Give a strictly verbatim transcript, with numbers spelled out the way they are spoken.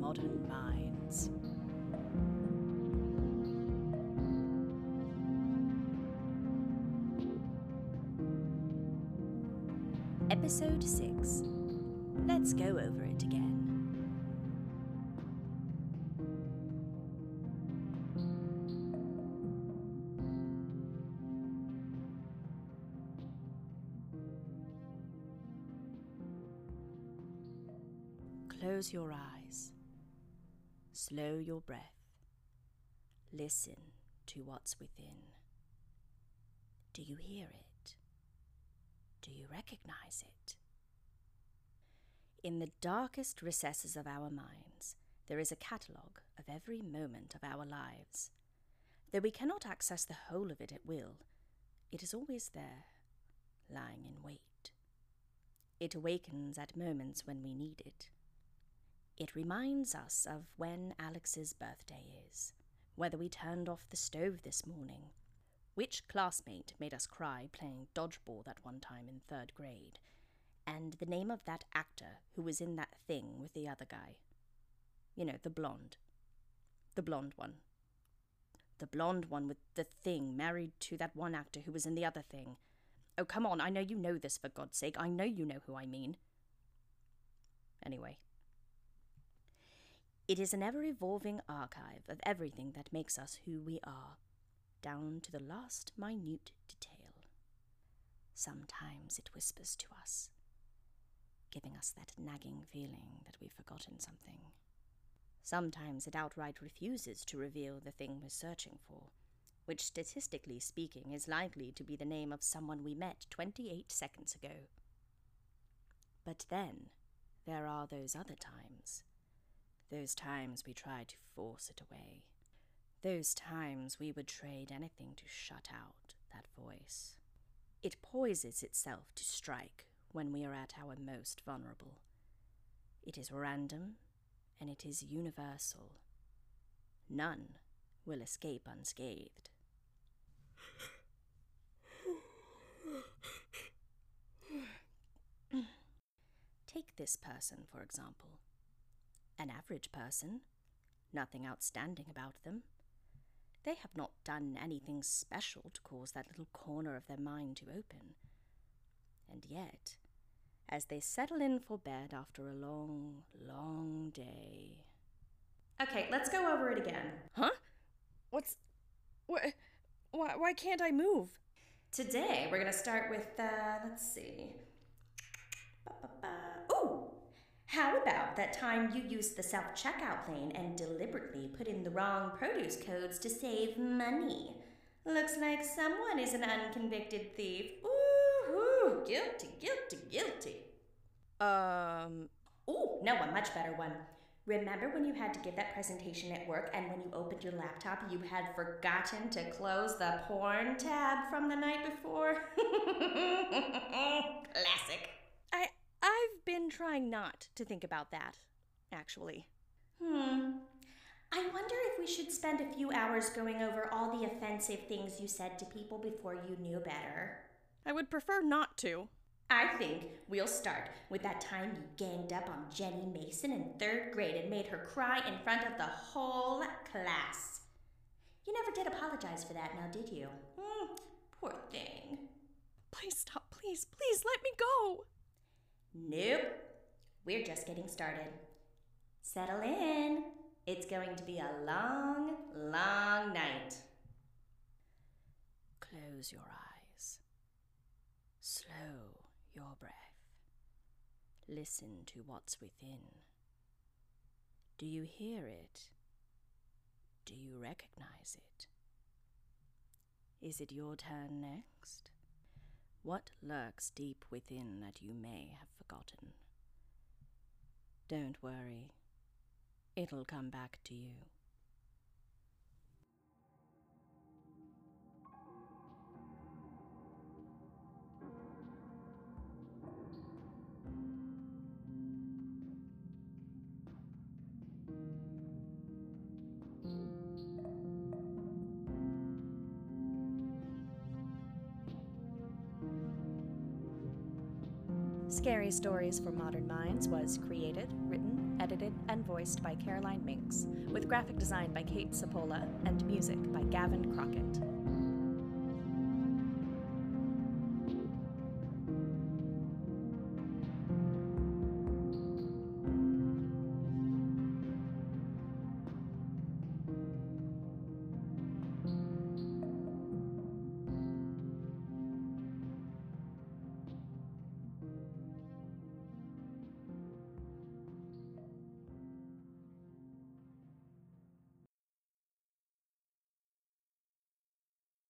Modern Minds. Episode six. Let's go over it again. Close your eyes. Slow your breath. Listen to what's within. Do you hear it? Do you recognize it? In the darkest recesses of our minds, there is a catalogue of every moment of our lives. Though we cannot access the whole of it at will, it is always there, lying in wait. It awakens at moments when we need it. It reminds us of when Alex's birthday is, whether we turned off the stove this morning, which classmate made us cry playing dodgeball that one time in third grade, and the name of that actor who was in that thing with the other guy. You know, the blonde. The blonde one. The blonde one with the thing married to that one actor who was in the other thing. Oh, come on, I know you know this, for God's sake. I know you know who I mean. Anyway. It is an ever-evolving archive of everything that makes us who we are, down to the last minute detail. Sometimes it whispers to us, giving us that nagging feeling that we've forgotten something. Sometimes it outright refuses to reveal the thing we're searching for, which statistically speaking is likely to be the name of someone we met twenty-eight seconds ago. But then there are those other times. Those times we try to force it away. Those times we would trade anything to shut out that voice. It poises itself to strike when we are at our most vulnerable. It is random, and it is universal. None will escape unscathed. Take this person, for example. An average person, nothing outstanding about them. They have not done anything special to cause that little corner of their mind to open. And yet, as they settle in for bed after a long, long day... Okay, let's go over it again. Huh? What's... Wh- why, why can't I move? Today, we're going to start with, uh, let's see... Ba-ba-ba. Ooh! How about that time you used the self-checkout lane and deliberately put in the wrong produce codes to save money? Looks like someone is an unconvicted thief. Ooh, guilty, guilty, guilty. Um... Ooh, no, a much better one. Remember when you had to give that presentation at work and when you opened your laptop you had forgotten to close the porn tab from the night before? Classic. I... I've been trying not to think about that, actually. Hmm. I wonder if we should spend a few hours going over all the offensive things you said to people before you knew better. I would prefer not to. I think we'll start with that time you ganged up on Jenny Mason in third grade and made her cry in front of the whole class. You never did apologize for that, now did you? Hmm, poor thing. Please stop, please, please let me go. Nope. We're just getting started. Settle in. It's going to be a long, long night. Close your eyes. Slow your breath. Listen to what's within. Do you hear it? Do you recognize it? Is it your turn next? What lurks deep within that you may have forgotten? Don't worry. It'll come back to you. Scary Stories for Modern Minds was created, written, edited and voiced by Caroline Minks, with graphic design by Kate Sapola and music by Gavin Crockett.